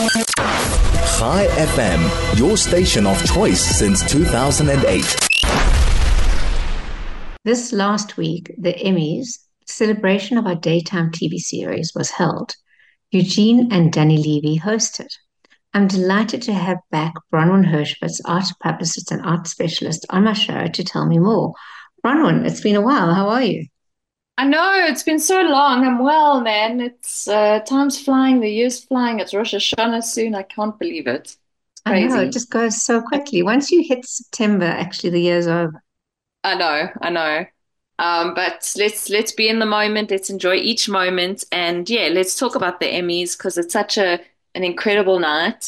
Chai FM, your station of choice since 2008. This last week, the Emmys, celebration of our daytime TV series, was held. Eugene and Danny Levy hosted. I'm delighted to have back Bronwyn Hershowitz, art publicist and art specialist, on my show to tell me more. Bronwyn, it's been a while. How are you? I know it's been so long. I'm well, man. It's time's flying, the year's flying. It's Rosh Hashanah soon. I can't believe it. It's I know, it crazy. just goes so quickly. Once you hit September, actually, the year's over. I know. But let's be in the moment. Let's enjoy each moment, and yeah, let's talk about the Emmys because it's such a an incredible night.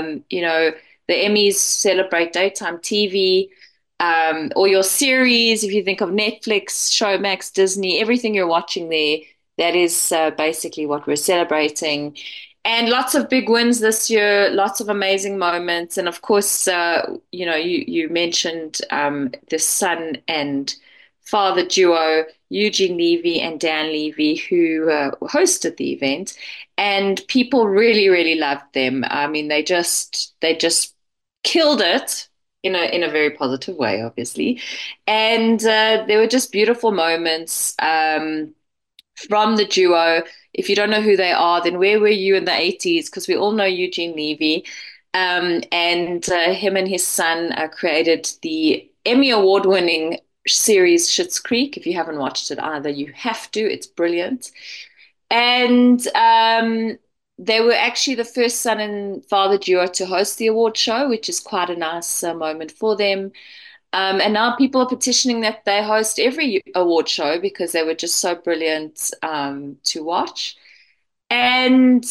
The Emmys celebrate daytime TV, or your series. If you think of Netflix, Showmax, Disney, everything you're watching there, that is basically what we're celebrating. And lots of big wins this year, lots of amazing moments, and of course, you mentioned the son and father duo, Eugene Levy and Dan Levy, who hosted the event, and people really, really loved them. I mean, they just killed it in a very positive way, obviously, and there were just beautiful moments. From the duo. If you don't know who they are, then where were you in the 80s? Because we all know Eugene Levy. And him and his son created the Emmy Award winning series Schitt's Creek. If you haven't watched it either, you have to. It's brilliant. And they were actually the first son and father duo to host the award show, which is quite a nice moment for them. And now people are petitioning that they host every award show because they were just so brilliant to watch. And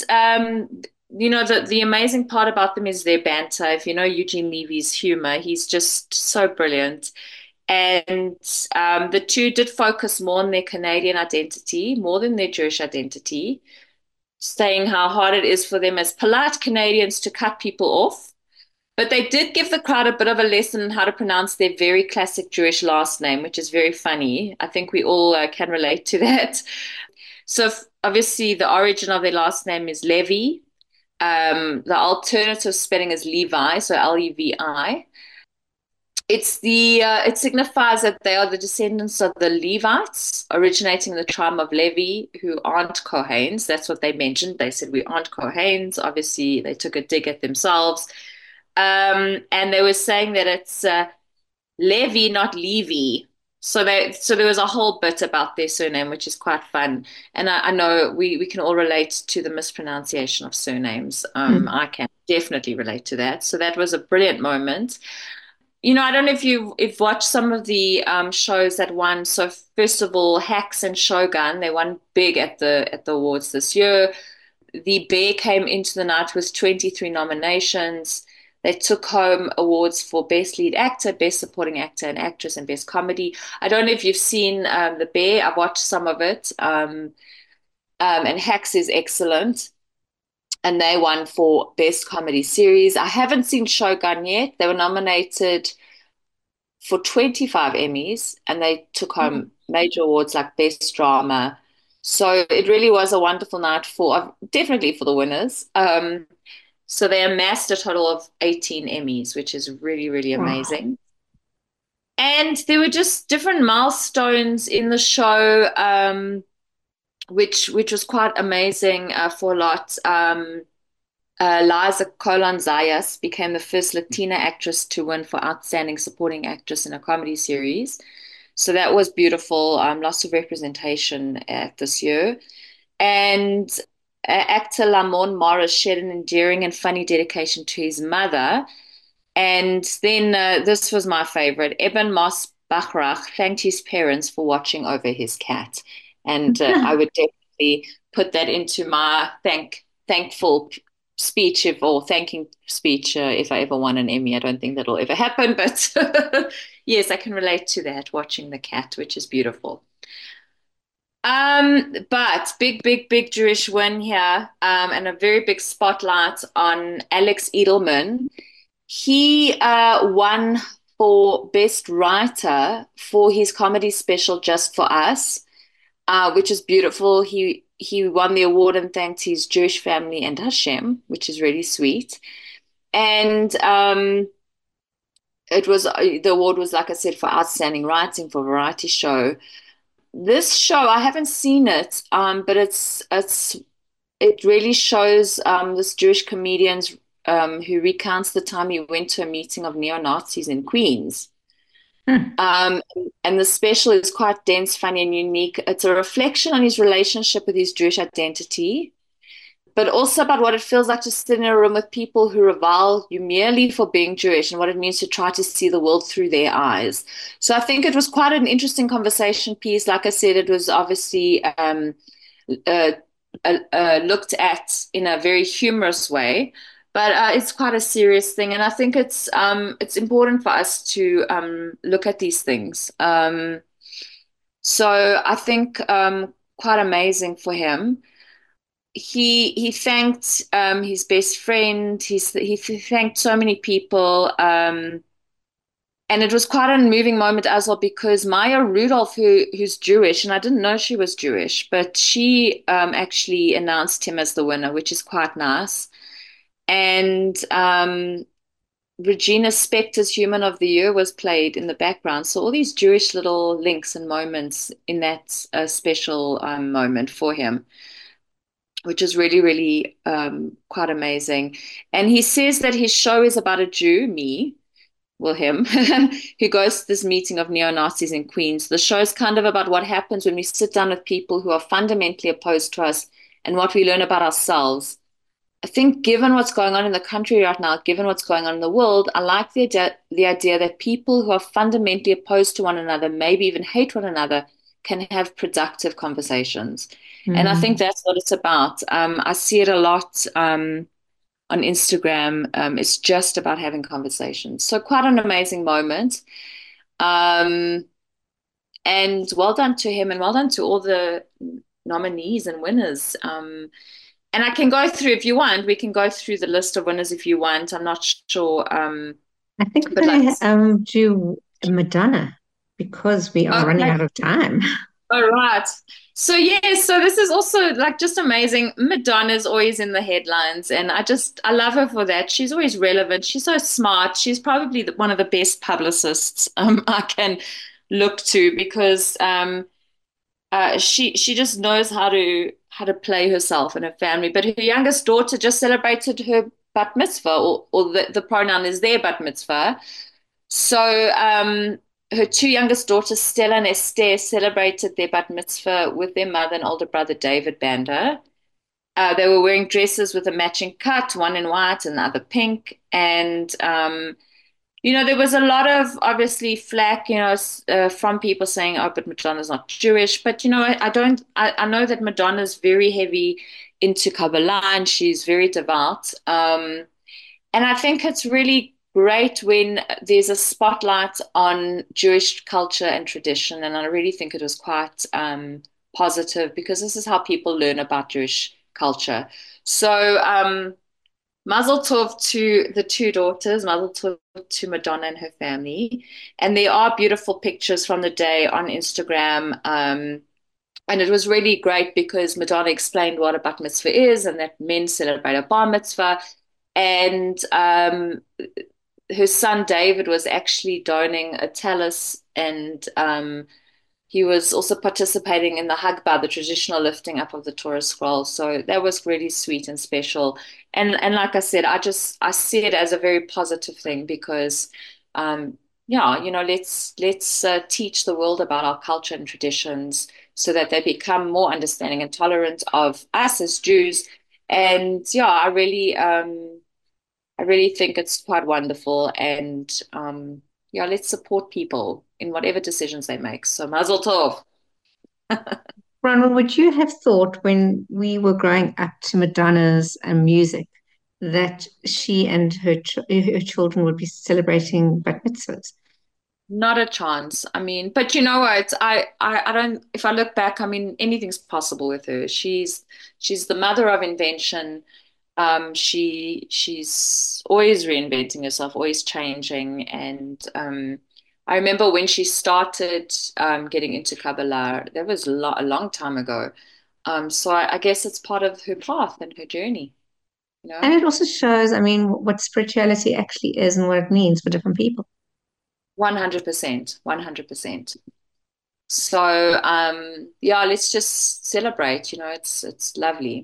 the amazing part about them is their banter. If you know Eugene Levy's humor, he's just so brilliant. And the two did focus more on their Canadian identity, more than their Jewish identity, saying how hard it is for them as polite Canadians to cut people off, but they did give the crowd a bit of a lesson on how to pronounce their very classic Jewish last name, which is very funny. I think we all can relate to that. Obviously, the origin of their last name is Levy. The alternative spelling is Levi, so Levi. It signifies that they are the descendants of the Levites, originating in the tribe of Levi, who aren't Kohanes. That's what they mentioned. They said we aren't Kohanes. Obviously, they took a dig at themselves. And they were saying that it's Levi, not Levy. So there was a whole bit about their surname, which is quite fun. And I know we can all relate to the mispronunciation of surnames. I can definitely relate to that. So that was a brilliant moment. I don't know if you've watched some of the shows that won. So first of all, Hacks and Shogun, they won big at the awards this year. The Bear came into the night with 23 nominations. They took home awards for Best Lead Actor, Best Supporting Actor and Actress, and Best Comedy. I don't know if you've seen The Bear. I've watched some of it. And Hacks is excellent. And they won for Best Comedy Series. I haven't seen Shogun yet. They were nominated for 25 Emmys, and they took home major awards like Best Drama. So it really was a wonderful night for definitely for the winners. So they amassed a total of 18 Emmys, which is really, really Wow. amazing. And there were just different milestones in the show, which was quite amazing for a lot. Liza Colon Zayas became the first Latina actress to win for Outstanding Supporting Actress in a Comedy Series. So that was beautiful. Lots of representation at this year. And actor Lamont Morris shared an endearing and funny dedication to his mother. And then this was my favorite. Eben Moss Bachrach thanked his parents for watching over his cat. And I would definitely put that into my thankful speech or thanking speech if I ever won an Emmy. I don't think that'll ever happen, but yes, I can relate to that watching the cat, which is beautiful. But big Jewish win here, and a very big spotlight on Alex Edelman. He won for Best Writer for his comedy special Just for Us, which is beautiful. he won the award and thanked his Jewish family and Hashem, which is really sweet. And it was the award was, like I said, for outstanding writing for variety show. This show, I haven't seen it, but it really shows this Jewish comedian who recounts the time he went to a meeting of neo-Nazis in Queens. Hmm. Um, and the special is quite dense, funny, and unique. It's a reflection on his relationship with his Jewish identity, but also about what it feels like to sit in a room with people who revile you merely for being Jewish and what it means to try to see the world through their eyes. So I think it was quite an interesting conversation piece. Like I said, it was obviously uh, looked at in a very humorous way, but it's quite a serious thing, and I think it's important for us to look at these things. So I think quite amazing for him. He thanked his best friend. He thanked so many people. And it was quite a moving moment as well because Maya Rudolph, who's Jewish, and I didn't know she was Jewish, but she actually announced him as the winner, which is quite nice. And Regina Spektor's Human of the Year was played in the background. So all these Jewish little links and moments in that special moment for him, which is really, really quite amazing. And he says that his show is about a Jew, me, well, him, who goes to this meeting of neo-Nazis in Queens. The show is kind of about what happens when we sit down with people who are fundamentally opposed to us and what we learn about ourselves. I think given what's going on in the country right now, given what's going on in the world, I like the idea that people who are fundamentally opposed to one another, maybe even hate one another, can have productive conversations. And I think Mm. that's what it's about. I see it a lot on Instagram. It's just about having conversations. So quite an amazing moment. Um, and well done to him and well done to all the nominees and winners. And I can go through if you want. We can go through the list of winners if you want. I'm not sure. I think But we're like, going to do Madonna because we are running okay, out of time. all right. So yeah, so this is also like just amazing. Madonna's always in the headlines, and I love her for that. She's always relevant. She's so smart. She's probably one of the best publicists I can look to because she just knows how to play herself and her family. But her youngest daughter just celebrated her bat mitzvah, or the pronoun is their bat mitzvah. So her two youngest daughters, Stella and Esther, celebrated their bat mitzvah with their mother and older brother David Banda. They were wearing dresses with a matching cut, one in white and the other pink, and there was a lot of obviously flack, from people saying, "Oh, but Madonna's not Jewish." But I don't. I know that Madonna's very heavy into Kabbalah and she's very devout. And I think it's really great when there's a spotlight on Jewish culture and tradition. And I really think it was quite positive because this is how people learn about Jewish culture. So Mazel Tov to the two daughters, Mazel Tov to Madonna and her family. And there are beautiful pictures from the day on Instagram. And it was really great because Madonna explained what a bat mitzvah is and that men celebrate a bar mitzvah. And her son David was actually donning a tallis, and he was also participating in the Hagbah, the traditional lifting up of the Torah scroll. So that was really sweet and special. And like I said, I see it as a very positive thing because yeah, let's teach the world about our culture and traditions so that they become more understanding and tolerant of us as Jews. And yeah, I really think it's quite wonderful. And yeah, let's support people in whatever decisions they make. So Mazel Tov. Ronald, would you have thought when we were growing up to Madonna's music that she and her children would be celebrating bat mitzvahs? Not a chance. I mean, but you know what? I don't, if I look back, I mean, anything's possible with her. She's the mother of invention. She's always reinventing herself, always changing. And I remember when she started getting into Kabbalah, that was a long time ago. So I guess it's part of her path and her journey, you And know? it also shows, I mean, what spirituality actually is and what it means for different people. 100%, 100%. So yeah, let's just celebrate, it's lovely.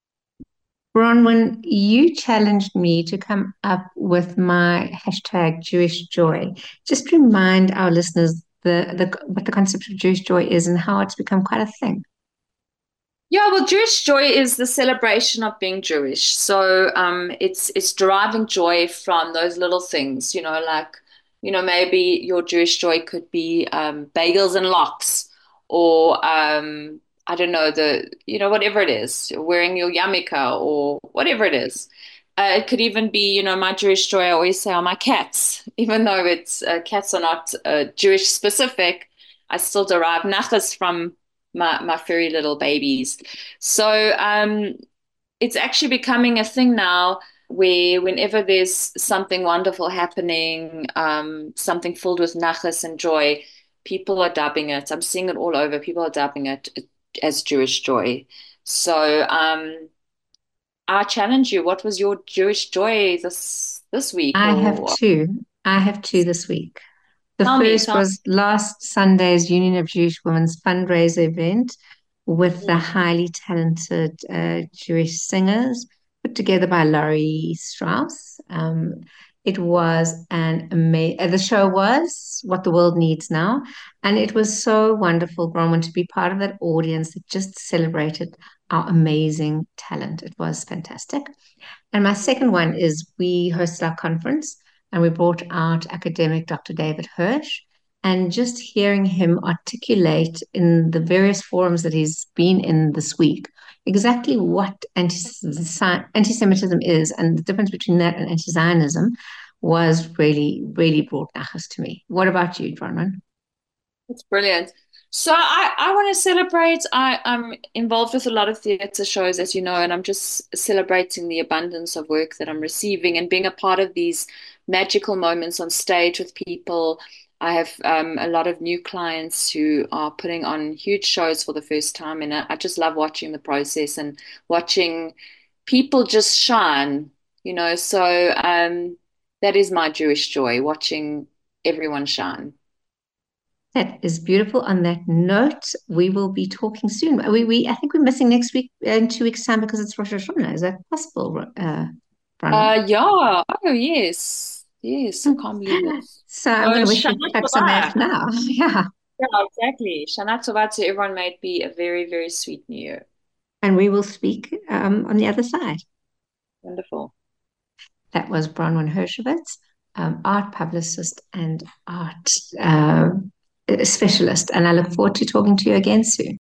Bronwyn, you challenged me to come up with my hashtag Jewish joy. Just remind our listeners the what the concept of Jewish joy is and how it's become quite a thing. Yeah, well, Jewish joy is the celebration of being Jewish. So it's deriving joy from those little things, like, maybe your Jewish joy could be bagels and lox, or I don't know, whatever it is, wearing your yarmulke or whatever it is. It could even be, my Jewish joy, I always say, are my cats, even though it's cats are not Jewish specific. I still derive nachas from my furry little babies. So it's actually becoming a thing now where whenever there's something wonderful happening, something filled with nachas and joy, people are dubbing it. I'm seeing it all over. People are dubbing it as Jewish joy. So I challenge you. What was your Jewish joy this week? I have Or two. I have two this week. The tell me, first tell was last Sunday's Union of Jewish Women's fundraiser event with the me. highly talented Jewish singers put together by Laurie Strauss. It was an amazing, the show was What the World Needs Now. And it was so wonderful, Bronwyn, to be part of that audience that just celebrated our amazing talent. It was fantastic. And my second one is we hosted our conference and we brought out academic Dr. David Hirsch. And just hearing him articulate in the various forums that he's been in this week exactly what anti-Semitism is and the difference between that and anti-Zionism was really, really brought nachas to me. What about you, Bronwyn? That's brilliant. So I want to celebrate. I'm involved with a lot of theatre shows, as you know, and I'm just celebrating the abundance of work that I'm receiving and being a part of these magical moments on stage with people. I have a lot of new clients who are putting on huge shows for the first time, and I just love watching the process and watching people just shine, So that is my Jewish joy, watching everyone shine. That is beautiful. On that note, we will be talking soon. I think we're missing next week in 2 weeks' time because it's Rosh Hashanah. Is that possible, Bronwyn? Yeah. Oh, yes. Yes, I can't believe it. So I'm going Oh, to wish you Shana Chag Tova. Sameach now. Yeah. Yeah, exactly. Shana Tova to everyone may it be a very, very sweet new year. And we will speak on the other side. Wonderful. That was Bronwyn Hershowitz, art publicist and art specialist. And I look forward to talking to you again soon.